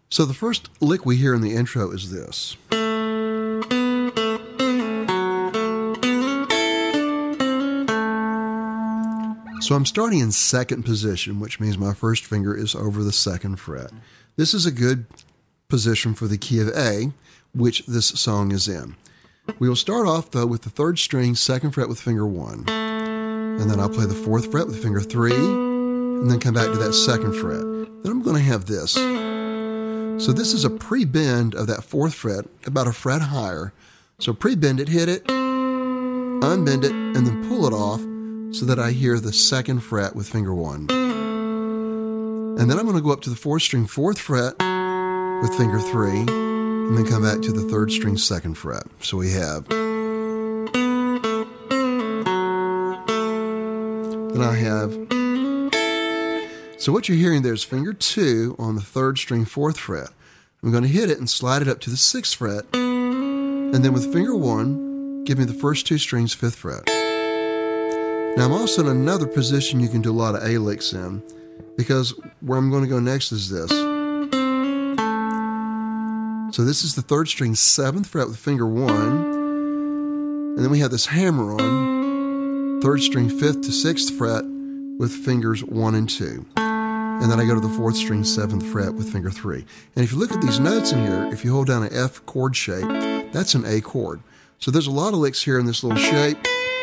So the first lick we hear in the intro is this. So I'm starting in second position, which means my first finger is over the second fret. This is a good position for the key of A, which this song is in. We will start off, though, with the third string, second fret with finger 1. And then I'll play the fourth fret with finger 3, and then come back to that second fret. Then I'm going to have this. So this is a pre-bend of that fourth fret, about a fret higher. So pre-bend it, hit it, unbend it, and then pull it off so that I hear the second fret with finger 1. And then I'm going to go up to the fourth string, fourth fret with finger 3, and then come back to the third string, second fret. So we have. Then I have. So what you're hearing there is finger 2 on the third string, fourth fret. I'm going to hit it and slide it up to the sixth fret, and then with finger 1, give me the first two strings, fifth fret. Now I'm also in another position you can do a lot of A licks in, because where I'm going to go next is this. So this is the third string, seventh fret with finger 1, and then we have this hammer on, third string, fifth to sixth fret with fingers 1 and 2. And then I go to the fourth string, seventh fret with finger 3. And if you look at these notes in here, if you hold down an F chord shape, that's an A chord. So there's a lot of licks here in this little shape,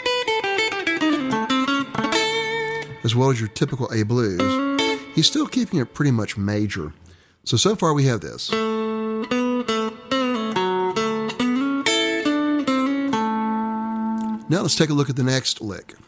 as well as your typical A blues. He's still keeping it pretty much major. So far we have this. Now let's take a look at the next lick.